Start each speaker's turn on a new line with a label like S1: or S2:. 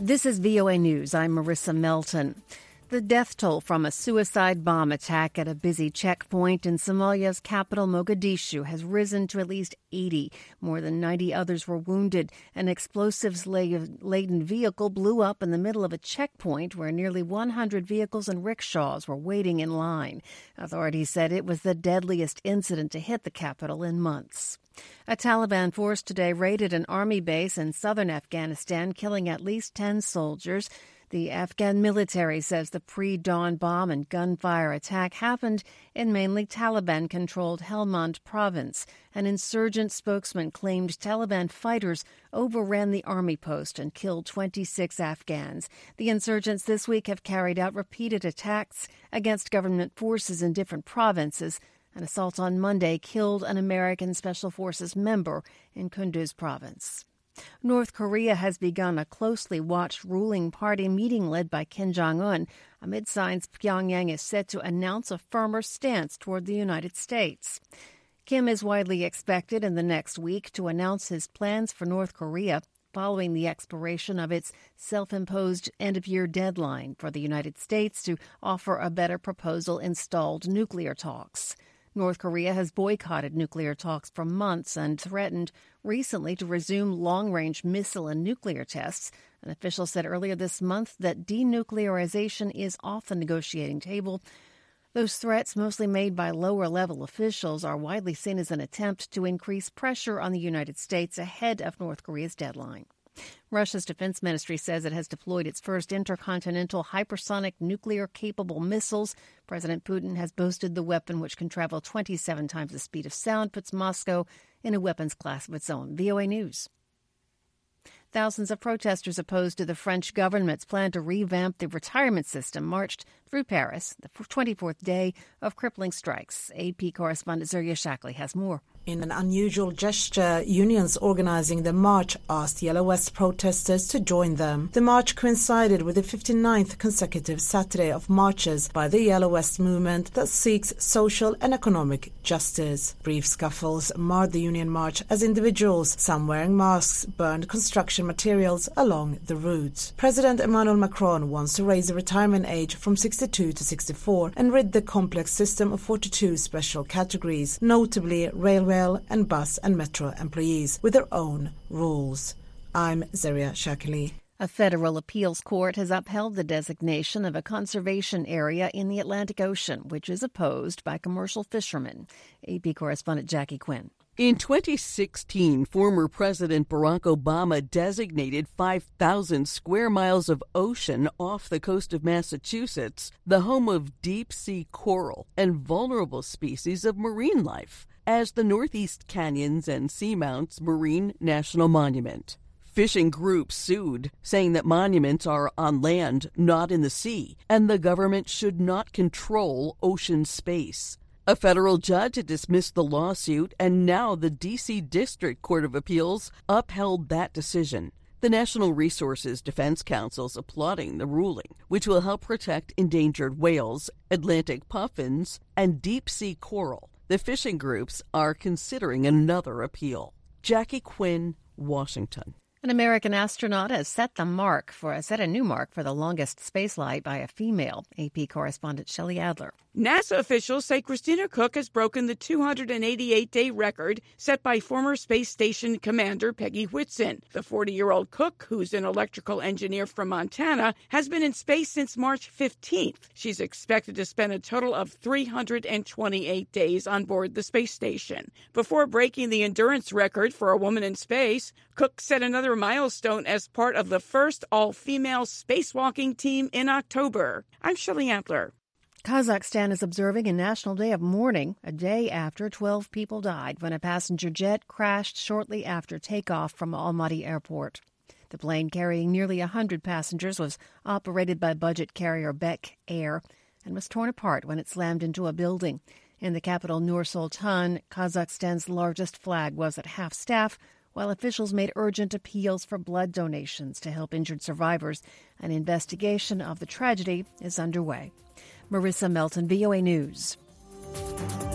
S1: This is VOA News. I'm Marissa Melton. The death toll from a suicide bomb attack at a busy checkpoint in Somalia's capital, Mogadishu, has risen to at least 80. More than 90 others were wounded. An explosives-laden vehicle blew up in the middle of a checkpoint where nearly 100 vehicles and rickshaws were waiting in line. Authorities said it was the deadliest incident to hit the capital in months. A Taliban force today raided an army base in southern Afghanistan, killing at least 10 soldiers. The Afghan military says the pre-dawn bomb and gunfire attack happened in mainly Taliban-controlled Helmand province. An insurgent spokesman claimed Taliban fighters overran the army post and killed 26 Afghans. The insurgents this week have carried out repeated attacks against government forces in different provinces. An assault on Monday killed an American Special Forces member in Kunduz province. North Korea has begun a closely watched ruling party meeting led by Kim Jong-un, amid signs Pyongyang is set to announce a firmer stance toward the United States. Kim is widely expected in the next week to announce his plans for North Korea following the expiration of its self-imposed end-of-year deadline for the United States to offer a better proposal in stalled nuclear talks. North Korea has boycotted nuclear talks for months and threatened recently to resume long-range missile and nuclear tests. An official said earlier this month that denuclearization is off the negotiating table. Those threats, mostly made by lower-level officials, are widely seen as an attempt to increase pressure on the United States ahead of North Korea's deadline. Russia's defense ministry says it has deployed its first intercontinental hypersonic nuclear-capable missiles. President Putin has boasted the weapon, which can travel 27 times the speed of sound, puts Moscow in a weapons class of its own. VOA News. Thousands of protesters opposed to the French government's plan to revamp the retirement system marched through Paris, the 24th day of crippling strikes. AP correspondent Zaria Shackley has more.
S2: In an unusual gesture, unions organizing the march asked Yellow Vest protesters to join them. The march coincided with the 59th consecutive Saturday of marches by the Yellow Vest movement that seeks social and economic justice. Brief scuffles marred the union march as individuals, some wearing masks, burned construction materials along the route. President Emmanuel Macron wants to raise the retirement age from 62 to 64 and rid the complex system of 42 special categories, notably railway and bus and metro employees, with their own rules. I'm Zaria Shackley.
S1: A federal appeals court has upheld the designation of a conservation area in the Atlantic Ocean, which is opposed by commercial fishermen. AP correspondent Jackie Quinn.
S3: In 2016, former President Barack Obama designated 5,000 square miles of ocean off the coast of Massachusetts the home of deep-sea coral and vulnerable species of marine life as the Northeast Canyons and Seamounts Marine National Monument. Fishing groups sued, saying that monuments are on land, not in the sea, and the government should not control ocean space. A federal judge had dismissed the lawsuit, and now the D.C. District Court of Appeals upheld that decision. The National Resources Defense Council's applauding the ruling, which will help protect endangered whales, Atlantic puffins, and deep-sea coral. The fishing groups are considering another appeal. Jackie Quinn, Washington.
S1: An American astronaut has set a new mark for the longest spaceflight by a female. AP correspondent Shelley Adler.
S4: NASA officials say Christina Koch has broken the 288-day record set by former space station commander Peggy Whitson. The 40-year-old Cook, who's an electrical engineer from Montana, has been in space since March 15th. She's expected to spend a total of 328 days on board the space station. Before breaking the endurance record for a woman in space, Cook set another milestone as part of the first all-female spacewalking team in October. I'm Shelley Adler.
S1: Kazakhstan is observing a national day of mourning, a day after 12 people died when a passenger jet crashed shortly after takeoff from Almaty Airport. The plane carrying nearly 100 passengers was operated by budget carrier Bek Air and was torn apart when it slammed into a building. In the capital Nur-Sultan, Kazakhstan's largest flag was at half-staff, while officials made urgent appeals for blood donations to help injured survivors. An investigation of the tragedy is underway. Marissa Melton, VOA News.